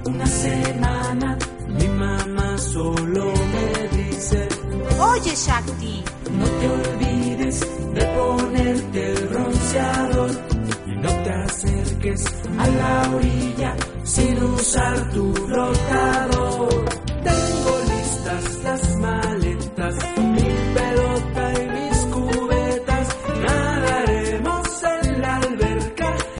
una semana mi mamá solo me dice: Oye, Shakti, no te olvides de ponerte el bronceador y no te acerques a la orilla sin usar tu flotador.